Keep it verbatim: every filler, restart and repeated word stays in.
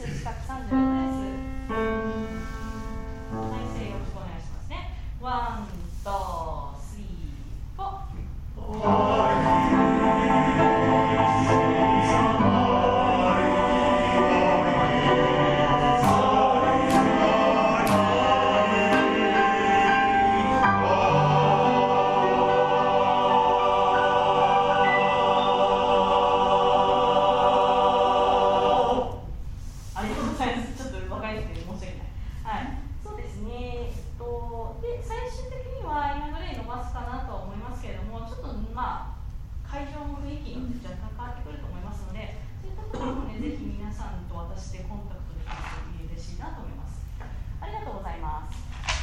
です。四角さんじゅうろくです。はい、せーよろしくお願いしますね。ワン、ツー、スリー、フォー。ぜひ皆さんと私でコンタクトできると嬉しいなと思います。